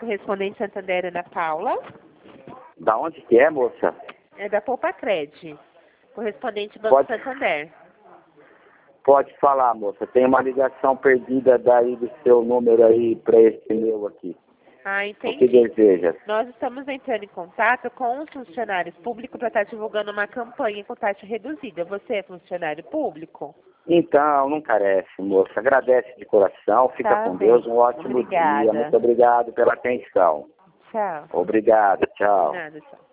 correspondente Santander, Ana Paula. Da onde que é, moça? É da Poupa Cred. Correspondente Banco Santander. Pode falar, moça. Tem uma ligação perdida daí do seu número aí para esse meu aqui. Ah, O que entendi. deseja? Nós estamos entrando em contato com os funcionários públicos para estar divulgando uma campanha com taxa reduzida. Você é funcionário público? Então, não carece, moça. Agradece de coração. Fica Tá com bem. Deus. Um ótimo Obrigada. dia. Muito obrigado pela atenção. Tchau. Obrigado. Tchau. Nada, tchau.